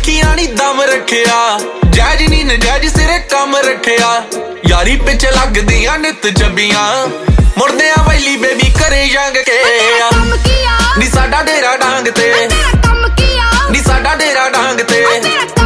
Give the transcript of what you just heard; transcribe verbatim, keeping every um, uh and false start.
अखियां नी दम रखिया जैज नी नजैज सिरे कम रखिया यारी पिछे लगदियां नित जबियां मुड़दे आ वैली बेबी करे जंग के नी साडा डेरा डांग ते नी साडा डेरा डांग ते